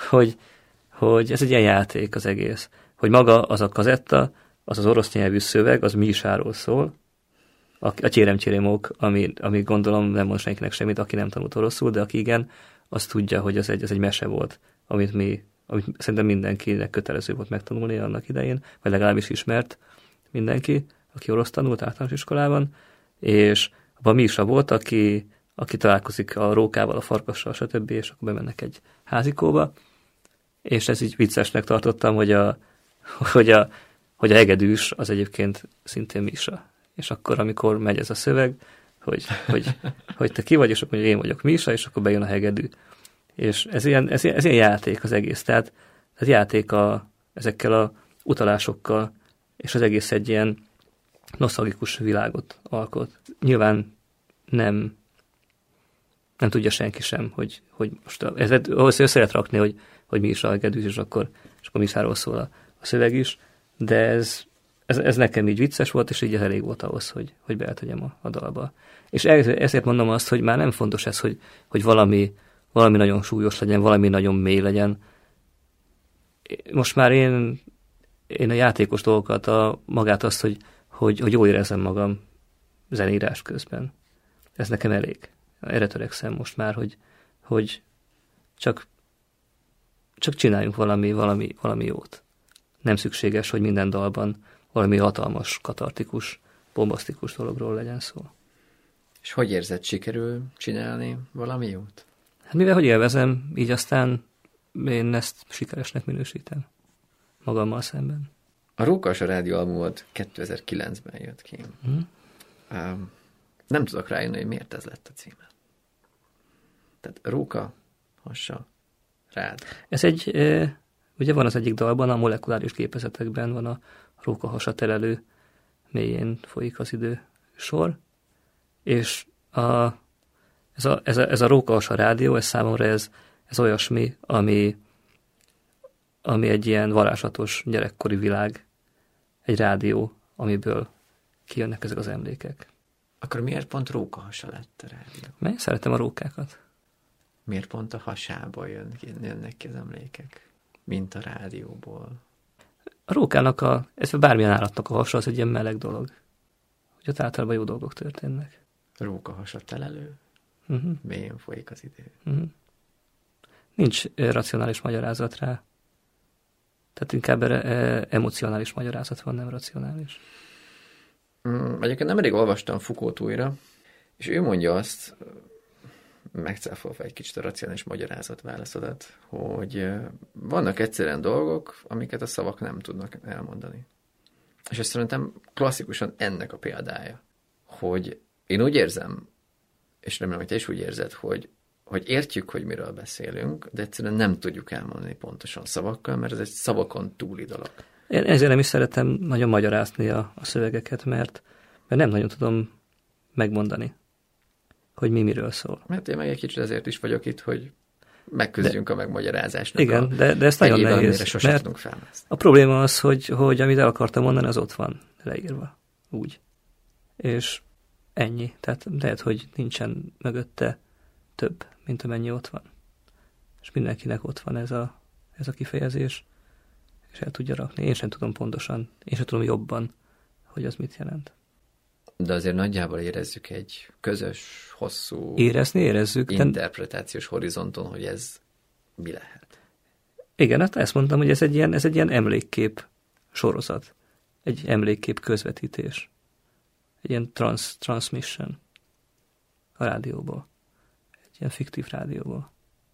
Speaker 2: hogy ez egy ilyen játék az egész. Hogy maga az a kazetta, az orosz nyelvű szöveg, az Mísáról szól, a Tyerem-Tyeremok, ami gondolom nem mond senkinek semmit, aki nem tanult oroszul, de aki igen, az tudja, hogy ez egy mese volt, amit szerintem mindenkinek kötelező volt megtanulni annak idején, vagy legalábbis ismert mindenki, aki orosz tanult általános iskolában, és abban Mísa volt, aki találkozik a rókával, a farkassal, stb., és akkor bemennek egy házikóba, és ez így viccesnek tartottam, hogy a hegedűs az egyébként szintén Mísa. És akkor, amikor megy ez a szöveg, hogy te ki vagy, és akkor én vagyok Mísa, és akkor bejön a hegedű. És ez ilyen játék az egész. Tehát játék ezekkel a utalásokkal, és az egész egy ilyen nosztalgikus világot alkot. Nyilván nem tudja senki sem, hogy most össze lehet rakni, hogy Mísa a hegedűs, és akkor Mísáról szól a szöveg is, de ez nekem így vicces volt, és így elég volt ahhoz, hogy beletegyem a dalba. És ezért mondom azt, hogy már nem fontos ez, hogy valami valami nagyon súlyos legyen, valami nagyon mély legyen. Most már én a játékos dolgokat, magát azt, hogy jól érezzem magam zenírás közben. Ez nekem elég. Erre törekszem most már, hogy csak csináljunk valami jót. Nem szükséges, hogy minden dalban valami hatalmas, katartikus, bombasztikus dologról legyen szó.
Speaker 1: És hogy érzed, sikerül csinálni valami jót?
Speaker 2: Hát mivel, hogy élvezem, így aztán én ezt sikeresnek minősítem magammal szemben.
Speaker 1: A Róka Hasa rádió albumod 2009-ben jött ki. Nem tudok rájönni, hogy miért ez lett a címe. Tehát Róka Hasa rád.
Speaker 2: Ez ugye van az egyik dalban, a molekuláris gépezetekben van a Róka Hasa telelő, mélyén folyik az idő sor, és ez a Róka Hasa rádió, ez számomra ez olyasmi, ami egy ilyen varázslatos gyerekkori világ, egy rádió, amiből kijönnek ezek az emlékek.
Speaker 1: Akkor miért pont Róka Hasa lett a rádió?
Speaker 2: Mert szeretem a rókákat.
Speaker 1: Miért pont a hasából jönnek ki az emlékek, mint a rádióból?
Speaker 2: A rókának, ez bármilyen állatnak a hasa, az egy ilyen meleg dolog. Hogy ott általában jó dolgok történnek.
Speaker 1: Róka Hasa telelő, mélyen folyik az idő.
Speaker 2: Nincs racionális magyarázat rá. Tehát inkább emocionális magyarázat van, nem racionális.
Speaker 1: Egyébként nemrég olvastam Foucault újra, és ő mondja azt, megcáfolva egy kicsit a racionális magyarázat válaszodat, hogy vannak egyszerűen dolgok, amiket a szavak nem tudnak elmondani. És ezt szerintem klasszikusan ennek a példája, hogy én úgy érzem, és remélem, hogy te is úgy érzed, hogy értjük, hogy miről beszélünk, de egyszerűen nem tudjuk elmondani pontosan szavakkal, mert ez egy szavakon túli dolog.
Speaker 2: Én ezért nem is szeretem nagyon magyarázni a szövegeket, mert nem nagyon tudom megmondani, hogy miről szól.
Speaker 1: Hát én meg egy kicsit ezért is vagyok itt, hogy megküzdjünk a megmagyarázásnak.
Speaker 2: Igen, de ez nagyon nehéz, mert a probléma az, hogy amit el akartam mondani, az ott van leírva. Úgy. És ennyi. Tehát lehet, hogy nincsen mögötte több, mint amennyi ott van. És mindenkinek ott van ez a kifejezés, és el tudja rakni. Én sem tudom pontosan, én sem tudom jobban, hogy az mit jelent.
Speaker 1: De azért nagyjából érezzük egy közös, hosszú
Speaker 2: érezzük,
Speaker 1: interpretációs horizonton, hogy ez mi lehet.
Speaker 2: Igen, hát ezt mondtam, hogy ez egy ilyen emlékkép sorozat. Egy emlékkép közvetítés. Egy ilyen transmission a rádióból. Egy ilyen fiktív rádióból.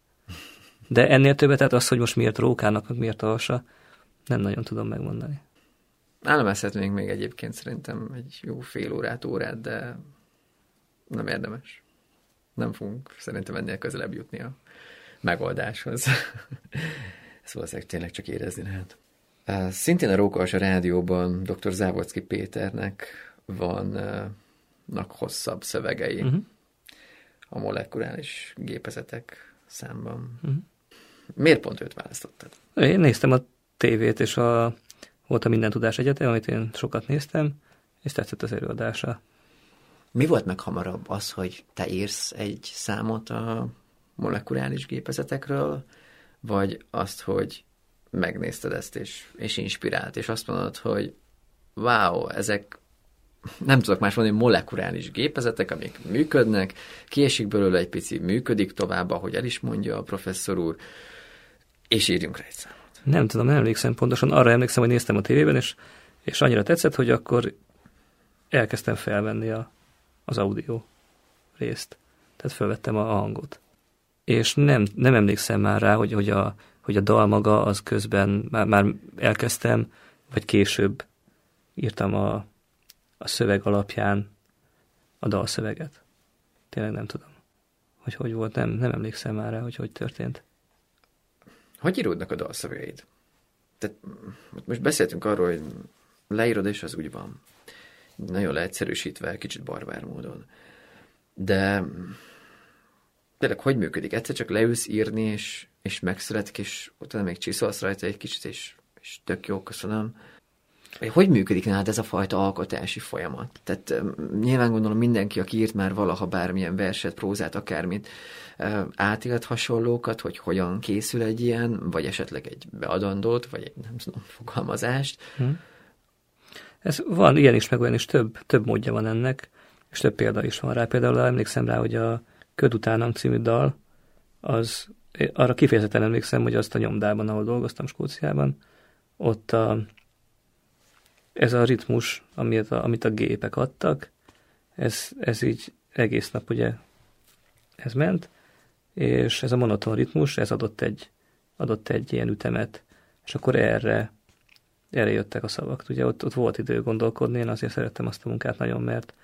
Speaker 2: De ennél többet, tehát az, hogy most miért rókának, miért a hasa, nem nagyon tudom megmondani.
Speaker 1: Elemezhetnénk még egyébként szerintem egy jó fél órát, de nem érdemes. Nem fogunk szerintem ennél közelebb jutni a megoldáshoz. Ezt valószínűleg tényleg csak érezni lehet. Szintén a Róka Hasa rádióban dr. Závodszky Péternek vannak hosszabb szövegei a molekuláris gépezetek számban. Miért pont őt választottad?
Speaker 2: Én néztem a tévét, és volt a Minden Tudás Egyetem, amit én sokat néztem, és tetszett az előadása.
Speaker 1: Mi volt meg hamarabb az, hogy te írsz egy számot a molekuláris gépezetekről, vagy azt, hogy megnézted ezt, és inspirált, és azt mondod, hogy wow, ezek nem tudok más mondani, molekuláris gépezetek, amik működnek, kiesik belőle egy pici, működik tovább, ahogy el is mondja a professzor úr, és írjunk rá egy számot.
Speaker 2: Nem tudom, nem emlékszem pontosan. Arra emlékszem, hogy néztem a tévében, és annyira tetszett, hogy akkor elkezdtem felvenni az audio részt. Tehát felvettem a hangot. És nem emlékszem már rá, hogy a dal maga az közben már elkezdtem, vagy később írtam a szöveg alapján a dalszöveget. Tényleg nem tudom, hogy volt. Nem emlékszem már rá, hogy történt.
Speaker 1: Hogy íródnak a dalszövegeid? Tehát most beszéltünk arról, hogy leírod, és az úgy van. Nagyon leegyszerűsítve, kicsit barbár módon. De tényleg hogy működik? Egyszer csak leülsz írni, és megszületik, és utána még csiszolsz rajta egy kicsit, és tök jó, köszönöm. Hogy működik nálad ez a fajta alkotási folyamat? Tehát nyilván gondolom mindenki, aki írt már valaha bármilyen verset, prózát, akármit, átélt hasonlókat, hogy hogyan készül egy ilyen, vagy esetleg egy beadandót, vagy egy, nem tudom, fogalmazást.
Speaker 2: Ez van, ilyen is, meg olyan is, több módja van ennek, és több példa is van rá. Például emlékszem rá, hogy a Köd utánam című dal, arra kifejezetten emlékszem, hogy azt a nyomdában, ahol dolgoztam Skóciában, ott ez a ritmus, amit a gépek adtak, ez így egész nap ugye ez ment, és ez a monoton ritmus, ez adott egy ilyen ütemet, és akkor erre jöttek a szavak. Ugye ott volt idő gondolkodni, én azért szerettem azt a munkát nagyon,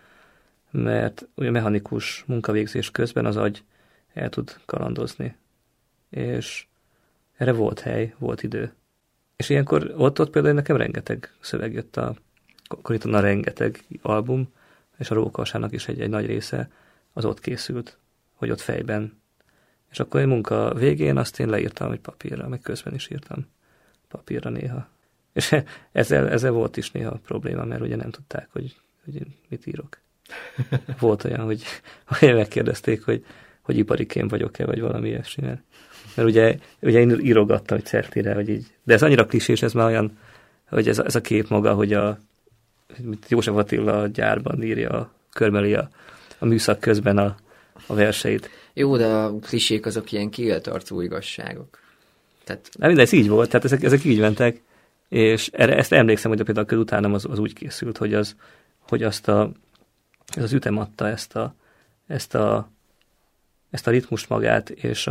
Speaker 2: mert ugye mechanikus munkavégzés közben az agy el tud kalandozni. És erre volt hely, volt idő. És ilyenkor ott például nekem rengeteg szöveg jött, akkor itt a rengeteg album, és a Rókasanak is egy nagy része az ott készült, hogy ott fejben. És akkor egy munka végén azt én leírtam egy papírra, meg közben is írtam papírra néha. És ezzel volt is néha probléma, mert ugye nem tudták, hogy mit írok. Volt olyan, hogy megkérdezték, hogy ipariként vagyok-e, vagy valami ilyesmi. Mert ugye én írogattam, hogy certire, hogy így. De ez annyira klisés, ez már olyan, hogy ez a kép maga, hogy József Attila a gyárban írja, körmeli a műszak közben a verseit.
Speaker 1: Jó, de a klisék azok ilyen kiélt arcú igazságok. Tehát...
Speaker 2: ez így volt, tehát ezek így mentek, és ezt emlékszem, hogy például a Köd utánam az úgy készült, hogy ez az ütem adta ezt a ritmust magát, és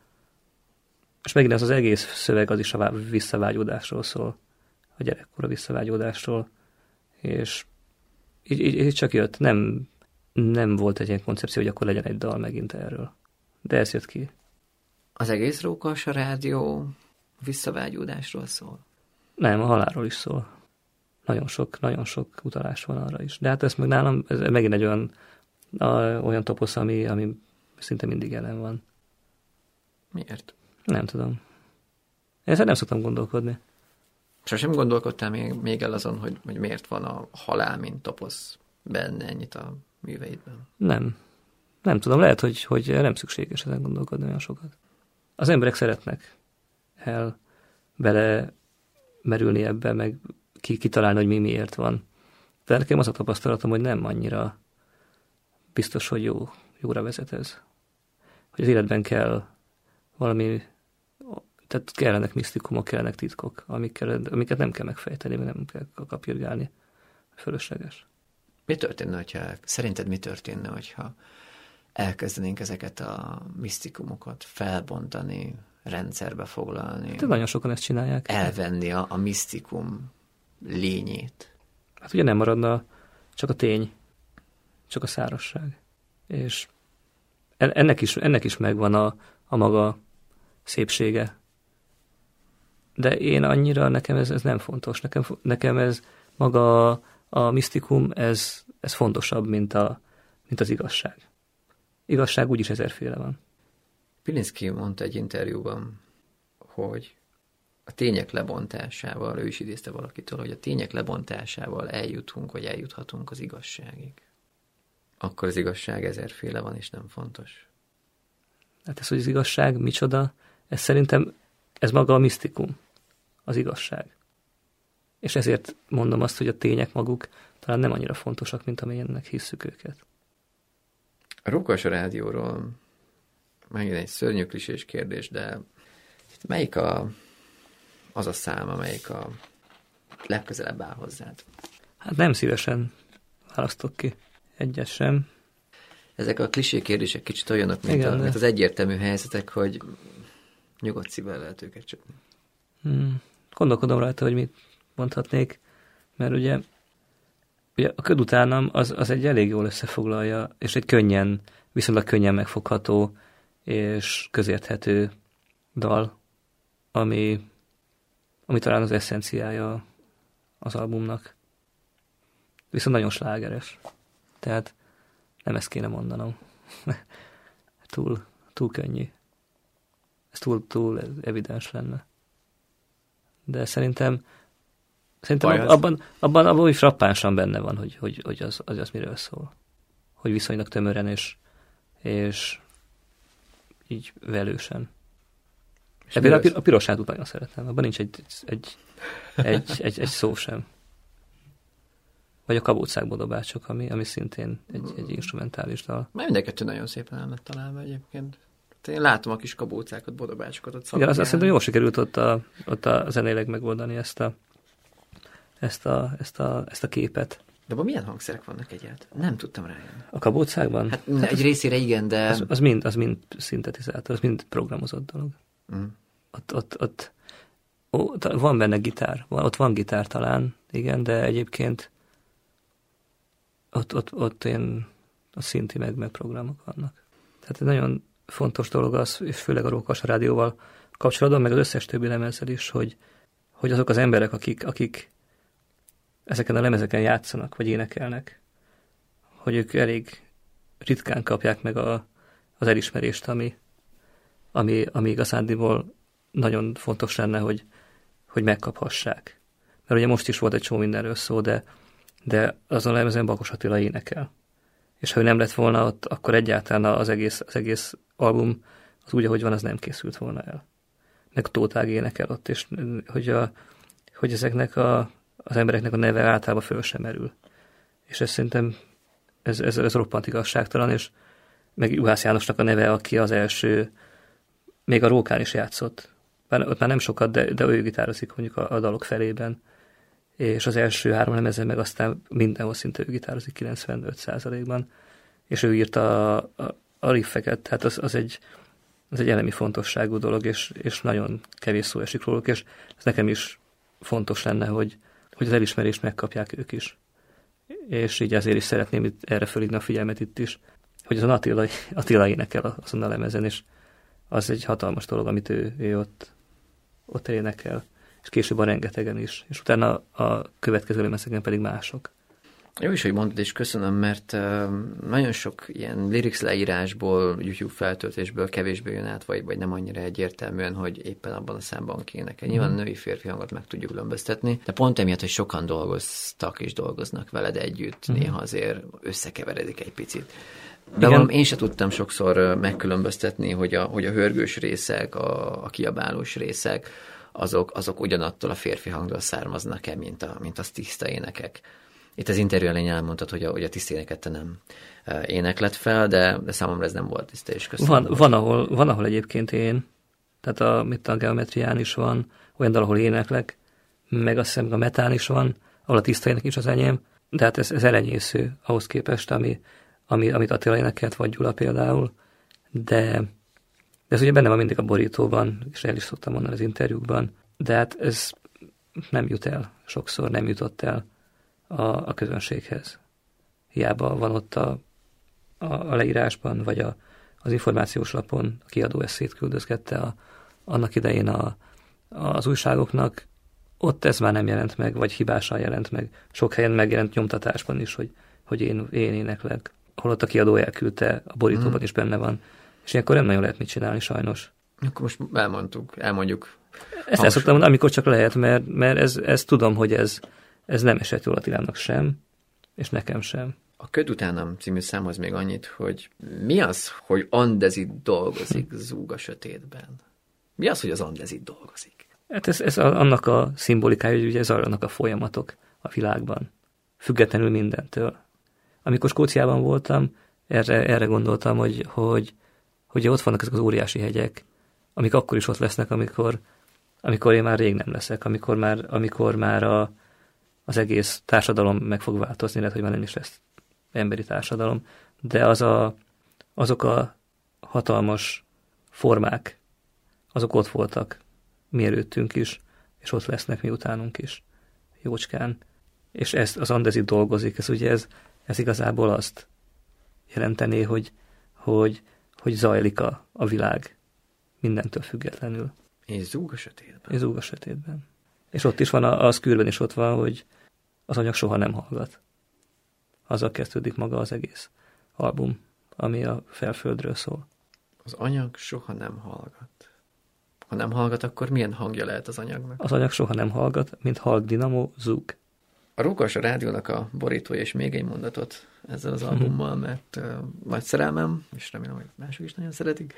Speaker 2: megint ez az egész szöveg az is a visszavágyódásról szól, a gyerekkora visszavágyódásról, és így csak jött, nem volt egy ilyen koncepció, hogy akkor legyen egy dal megint erről. De ez jött ki.
Speaker 1: Az egész Rókasa rádió visszavágyódásról szól?
Speaker 2: Nem, a halálról is szól. Nagyon sok utalás van arra is. De hát ez meg nálam, ez megint egy olyan toposz, ami szinte mindig jelen van.
Speaker 1: Miért?
Speaker 2: Nem tudom. Ezzel nem szoktam gondolkodni.
Speaker 1: Sosem gondolkodtál még el azon, hogy miért van a halál, mint toposz benne ennyit a műveidben?
Speaker 2: Nem tudom, lehet, hogy nem szükséges ezen gondolkodni olyan sokat. Az emberek szeretnek bele merülni ebbe, meg kitalálni, hogy miért van. De nekem az a tapasztalatom, hogy nem annyira biztos, hogy jóra vezet ez. Hogy az életben kell valami, tehát kellenek misztikumok, kellenek titkok, amiket nem kell megfejteni, nem kell kapirgálni. Fölösleges.
Speaker 1: Szerinted mi történne, hogyha elkezdenénk ezeket a misztikumokat felbontani, rendszerbe foglalni?
Speaker 2: Tehát nagyon sokan ezt csinálják.
Speaker 1: Elvenni a misztikum lényét.
Speaker 2: Hát ugye nem maradna csak a tény, csak a szárazság. És ennek is megvan a maga szépsége. De én annyira, nekem ez nem fontos. Nekem ez maga a misztikum, ez fontosabb, mint az igazság. Igazság úgyis ezerféle van.
Speaker 1: Pilinszky mondta egy interjúban, hogy a tények lebontásával, ő is idézte valakitől, hogy a tények lebontásával eljutunk, vagy eljuthatunk az igazságig. Akkor az igazság ezerféle van, és nem fontos.
Speaker 2: Hát ez, hogy az igazság micsoda, ez szerintem ez maga a misztikum, az igazság. És ezért mondom azt, hogy a tények maguk talán nem annyira fontosak, mint amilyennek hisszük őket.
Speaker 1: A Rókasa rádióról megint egy szörnyű klisés kérdés, de melyik az a szám, amelyik a legközelebb áll hozzád?
Speaker 2: Hát nem szívesen választok ki egyet sem.
Speaker 1: Ezek a klisé kérdések kicsit olyanok, mint az egyértelmű helyzetek, hogy nyugodt szívvel lehet őket csapni.
Speaker 2: Gondolkodom rajta, hogy mit mondhatnék, mert ugye a Köd utánam az egy elég jól összefoglalja, és egy viszonylag könnyen megfogható és közérthető dal, ami talán az eszenciája az albumnak. Viszont nagyon slágeres. Tehát nem ezt kéne mondanom. túl könnyű. Ez túl evidens lenne. De szerintem Szerintem abban úgy frappánsan benne van, hogy az miről szól. Hogy viszonylag tömören és így velősen. Például a piros hátút nagyon szeretem. Abban nincs egy szó sem. Vagy a kabócák bodobácsok, ami szintén egy instrumentális dal.
Speaker 3: Már mind a kettő nagyon szépen el lett találva egyébként. Én látom a kis kabócákat, bodobácsokat ott
Speaker 2: igen, azt szerintem jól sikerült ott a zenéleg megoldani ezt a képet.
Speaker 3: De abban milyen hangszerek vannak egyáltalán? Nem tudtam rájönni.
Speaker 2: A kabócákban?
Speaker 3: Hát egy részére igen, de...
Speaker 2: Az mind szintetizátor, az mind programozott dolog. Ott van benne gitár, ott van gitár talán, igen, de egyébként ott ilyen a szinti meg programok vannak. Tehát egy nagyon fontos dolog az, és főleg a Rókas Rádióval kapcsolatban, meg az összes többi lemezzel is, hogy azok az emberek, akik ezeken a lemezeken játszanak, vagy énekelnek, hogy ők elég ritkán kapják meg az elismerést, ami igazándiból nagyon fontos lenne, hogy megkaphassák. Mert ugye most is volt egy csomó mindenről szó, de azon a lemezen Bakos Attila énekel. És ha ő nem lett volna ott, akkor egyáltalán az egész album az úgy, ahogy van, az nem készült volna el. Meg Tóth Ági énekel ott, és hogy ezeknek az embereknek a neve általában föl sem merül. És ez szerintem ez roppant igazságtalan, és meg Juhász Jánosnak a neve, aki az első, még a Rókán is játszott. Ott már nem sokat, de ő gitározik mondjuk a dalok felében. És az első 3 lemezen meg aztán mindenhol szinte ő gitározik 95%-ban. És ő írta a riffeket, tehát az egy elemi fontosságú dolog, és nagyon kevés szó esik róluk, és ez nekem is fontos lenne, hogy az elismerést megkapják ők is. És így ezért is szeretném erre fölhívni a figyelmet itt is, hogy azon Attila énekel azon a lemezen, és az egy hatalmas dolog, amit ő ott énekel, és később a rengetegen is, és utána a következő lemezeken pedig mások.
Speaker 3: Jó is, hogy mondtad, és köszönöm, mert nagyon sok ilyen lyrics leírásból, YouTube feltöltésből kevésbé jön át, vagy nem annyira egyértelműen, hogy éppen abban a számban kéne. Nyilván női-férfi hangot meg tudjuk különböztetni, de pont emiatt, hogy sokan dolgoztak és dolgoznak veled együtt, néha azért összekeveredik egy picit. De én se tudtam sokszor megkülönböztetni, hogy a hörgős részek, a kiabálós részek, azok ugyanattól a férfi hangtól származnak-e, mint az tiszta énekek. Itt az interjú elején elmondtad, hogy a tiszta éneket te nem énekled fel, de számomra ez nem volt tiszta, és köszönöm.
Speaker 2: Van, ahol egyébként én, tehát a Geometrián is van, olyan dal, ahol éneklek, meg azt hiszem a Metán is van, ahol a tiszta ének is az enyém, de hát ez elenyésző ahhoz képest, amit Attila énekelt, vagy Gyula például, de ez ugye benne van mindig a borítóban, és el is szoktam mondani az interjúkban, de hát ez nem jut el, sokszor nem jutott el a közönséghez. Hiába van ott a leírásban, vagy az információs lapon a kiadó ezt szétküldözgette annak idején az újságoknak, ott ez már nem jelent meg, vagy hibásan jelent meg. Sok helyen megjelent nyomtatásban is, hogy én éneklek. Holott a kiadó elküldte, a borítóban is benne van. És ilyenkor nem nagyon lehet mit csinálni, sajnos.
Speaker 3: Akkor most elmondjuk.
Speaker 2: Ezt el szoktam mondani, amikor csak lehet, mert ez tudom, hogy ez nem esett jól Attilának sem, és nekem sem.
Speaker 3: A Köd utánam című számhoz még annyit, hogy mi az, hogy Andezit dolgozik zúg a sötétben? Mi az, hogy az Andezit dolgozik?
Speaker 2: Hát ez annak a szimbolikája, hogy ugye zajlanak a folyamatok a világban, függetlenül mindentől. Amikor Skóciában voltam, erre gondoltam, hogy ott vannak ezek az óriási hegyek, amik akkor is ott lesznek, amikor én már rég nem leszek, amikor már az egész társadalom meg fog változni, lehet, hogy már nem is lesz emberi társadalom, de azok a hatalmas formák, azok ott voltak mi előttünk is, és ott lesznek mi utánunk is, jócskán. És ezt az Andezit dolgozik, ez igazából azt jelentené, hogy zajlik a világ mindentől függetlenül.
Speaker 3: És zúg a sötétben.
Speaker 2: És zúg a sötétben. És ott is van, a Szkürben is ott van, hogy az anyag soha nem hallgat. Azzal kezdődik maga az egész album, ami a felföldről szól.
Speaker 3: Az anyag soha nem hallgat. Ha nem hallgat, akkor milyen hangja lehet az anyagnak?
Speaker 2: Az anyag soha nem hallgat, mint halk dinamo, zúg.
Speaker 3: A Rókos a rádiónak a borítója, és még egy mondatot ezzel az albummal, mert nagy szerelmem, és remélem, hogy mások is nagyon szeretik.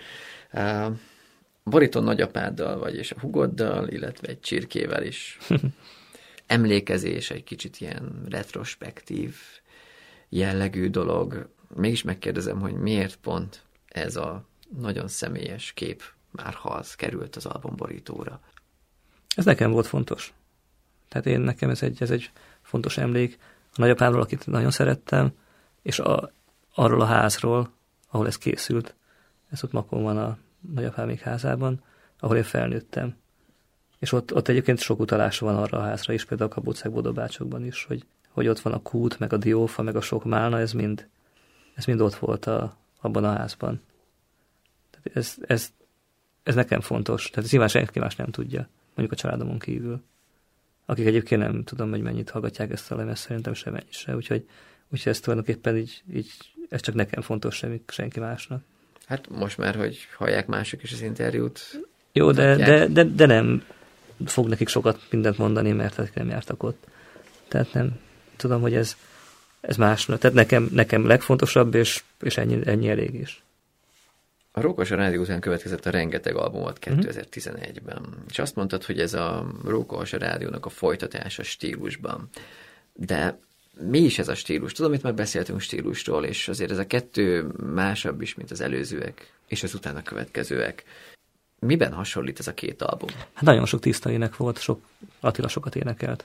Speaker 3: Borítón nagyapáddal vagy, és a hugoddal, illetve egy csirkével is. Emlékezés, egy kicsit ilyen retrospektív jellegű dolog. Mégis megkérdezem, hogy miért pont ez a nagyon személyes kép már ha az került az albumborítóra.
Speaker 2: Ez nekem volt fontos. Tehát nekem ez egy fontos emlék a nagyapámról, akit nagyon szerettem, és arról a házról, ahol ez készült. Ez ott Makón van a nagyapámék házában, ahol én felnőttem. És ott egyébként sok utalás van arra a házra is, például a Kabucák Bodobácsokban is, hogy ott van a kút, meg a diófa, meg a sok málna, ez mind ott volt abban a házban. Tehát ez nekem fontos. Tehát ez nyilván senki más nem tudja, mondjuk a családomon kívül. Akik egyébként nem tudom, hogy mennyit hallgatják ezt a lemezt, szerintem se. Úgyhogy ez tulajdonképpen így ez csak nekem fontos, senki másnak.
Speaker 3: Hát most már, hogy hallják mások is az interjút.
Speaker 2: Jó, de nem fog nekik sokat mindent mondani, mert nem jártak ott. Tehát nem tudom, hogy ez másnak. Tehát nekem legfontosabb, és ennyi elég is.
Speaker 3: A Rókos a rádió után következett a Rengeteg albumot 2011-ben. És azt mondtad, hogy ez a Rókos a rádiónak a folytatása stílusban. De mi is ez a stílus? Tudom, itt már beszéltünk stílusról, és azért ez a kettő másabb is, mint az előzőek, és az utána következőek. Miben hasonlít ez a két album?
Speaker 2: Hát nagyon sok tiszta ének volt, Attila sokat énekelt.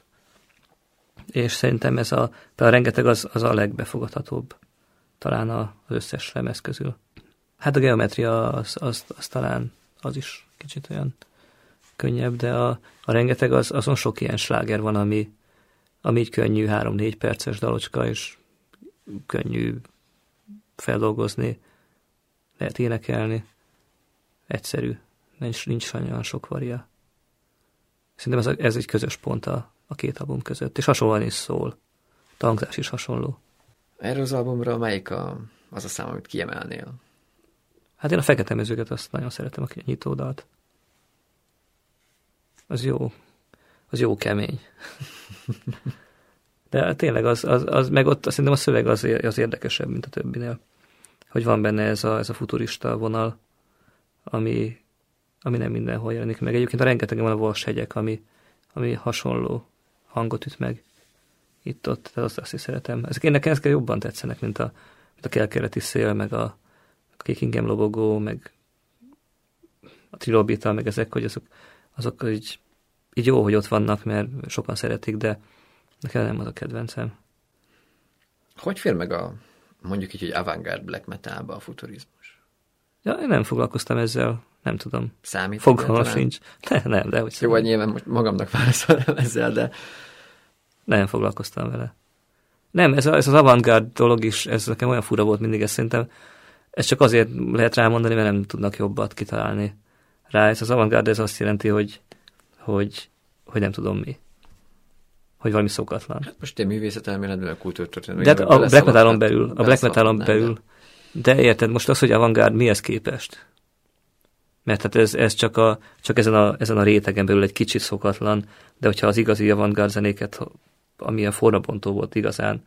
Speaker 2: És szerintem a Rengeteg az a legbefogadhatóbb talán az összes lemez közül. Hát a Geometria az talán az is kicsit olyan könnyebb, de a Rengeteg azon sok ilyen sláger van, ami így könnyű 3-4 perces dalocska, és könnyű feldolgozni, lehet énekelni, egyszerű, nincs olyan sok varia. Szerintem ez egy közös pont a két album között, és hasonlóan is szól. A hangzás is hasonló.
Speaker 3: Erről az albumra melyik az a szám, amit kiemelnél?
Speaker 2: Hát én a Fekete Mezőket azt nagyon szeretem, a nyitódalt. Az jó kemény. De tényleg az meg ott szerintem a szöveg az érdekesebb, mint a többinél. Hogy van benne ez a futurista vonal, ami nem mindenhol jelenik meg. Egyébként a Rengetegen van a Vas-hegyek, ami hasonló hangot üt meg itt-ott, tehát azt is szeretem. Nekem ezek jobban tetszenek, mint a Kelkeleti szél, meg a Kékingem lobogó, meg a Trilobita, meg ezek, hogy azok így jó, hogy ott vannak, mert sokan szeretik, de nekem nem az a kedvencem.
Speaker 3: Hogy fér meg mondjuk így, hogy avantgárd black metalba a futurizmus?
Speaker 2: Ja, én nem foglalkoztam ezzel, nem tudom.
Speaker 3: Számít?
Speaker 2: Fogalmam sincs. Nem, de hogy
Speaker 3: jó, vagy nyilván most magamnak válaszolom ezzel, de...
Speaker 2: Nem foglalkoztam vele. Nem, ez az avantgárd dolog is, ez nekem olyan fura volt mindig, ezt szerintem ez csak azért lehet rámondani, mert nem tudnak jobbat kitalálni rá. Ez az avantgárd, ez azt jelenti, hogy nem tudom mi. Hogy valami szokatlan.
Speaker 3: Hát most én művészetelméletben, a kultúrtörténetben...
Speaker 2: De hát a black metalon belül, de érted, most az, hogy avantgárd, mihez képest? Mert hát ez csak ezen a rétegen belül egy kicsit szokatlan, de hogyha az igazi avantgárd zenéket, amilyen forrabontó volt igazán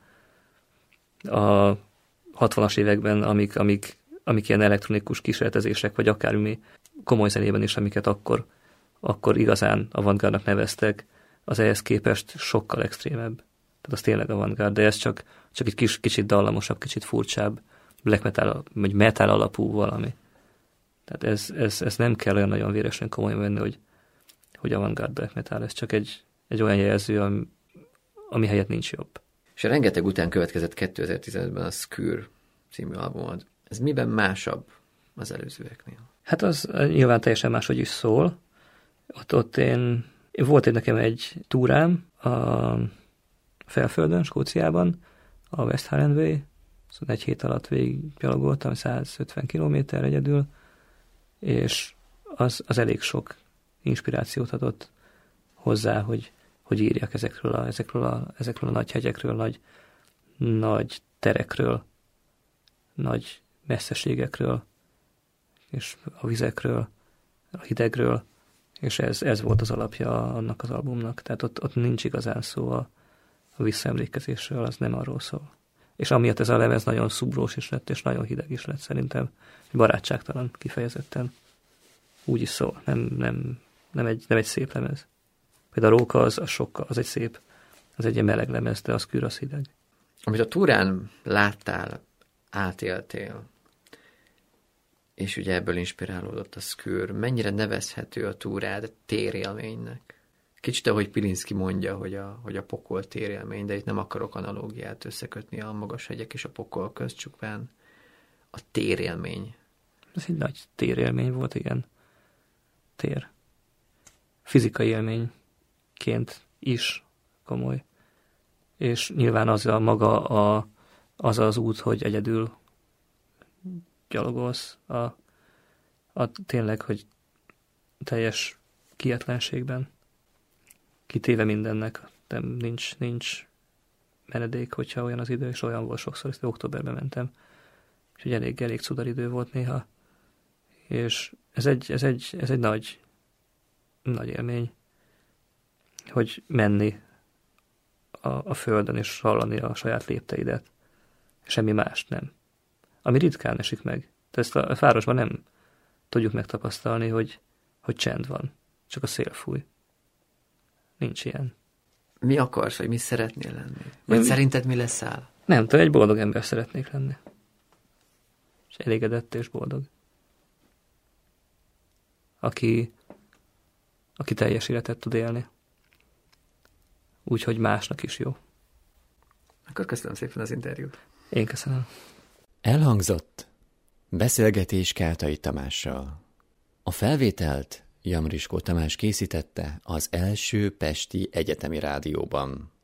Speaker 2: a 60-as években, amik ilyen elektronikus kísérletezések, vagy akármi komoly zenében is, amiket akkor igazán avantgárdnak neveztek, az ehhez képest sokkal extrémebb. Tehát az tényleg avantgárd, de ez csak egy kicsit dallamosabb, kicsit furcsább, black metal, vagy metal alapú valami. Tehát ez nem kell olyan nagyon véresen komolyan venni, hogy avantgárd black metal, ez csak egy olyan jelző, ami helyett nincs jobb.
Speaker 3: És a Rengeteg után következett 2015-ben a Skür című albumod. Ez miben másabb az előzőeknél? Hát
Speaker 2: az nyilván teljesen máshogy is szól. Ott én volt nekem egy túrám a Felföldön, Skóciában, a West Highland Way, szóval egy hét alatt végiggyalogoltam, 150 kilométer egyedül, és az elég sok inspirációt adott hozzá, hogy írjak ezekről a nagy hegyekről, nagy terekről, nagy messzeségekről, és a vizekről, a hidegről, És ez volt az alapja annak az albumnak. Tehát ott nincs igazán szó a visszaemlékezésről, az nem arról szól. És amiatt ez a lemez nagyon szubrós is lett, és nagyon hideg is lett szerintem. Barátságtalan kifejezetten. Úgy is szól. Nem egy szép lemez. Például a Róka az egy szép, az egy ilyen meleg lemez, de az Kür az hideg.
Speaker 3: Amit a túrán láttál, átéltél, és ugye ebből inspirálódott a Skür, mennyire nevezhető a túrád térélménynek? Kicsit, ahogy Pilinszky mondja, hogy a pokol térélmény, de itt nem akarok analógiát összekötni a magas hegyek és a pokol közt, csupán a térélmény.
Speaker 2: Ez egy nagy térélmény volt, igen. Tér. Fizikai élményként is komoly. És nyilván az a maga az az út, hogy egyedül gyalogolsz tényleg, hogy teljes kietlenségben, kitéve mindennek, nem nincs menedék, hogyha olyan az idő, és olyan volt sokszor, ezt októberben mentem, úgyhogy elég cudaridő volt néha, és ez egy nagy élmény, hogy menni a földön, és hallani a saját lépteidet. Semmi más nem. Ami ritkán esik meg. Tehát ezt a városban nem tudjuk megtapasztalni, hogy csend van. Csak a szél fúj. Nincs ilyen.
Speaker 3: Mi akarsz, vagy mi szeretnél lenni? Vagy szerinted mi leszel?
Speaker 2: Nem, te egy boldog ember szeretnék lenni. És elégedett és boldog. Aki teljes életet tud élni. Úgyhogy másnak is jó.
Speaker 3: Akkor köszönöm szépen az interjút.
Speaker 2: Én köszönöm.
Speaker 1: Elhangzott beszélgetés Káltai Tamással. A felvételt Jamriskó Tamás készítette az első pesti egyetemi rádióban.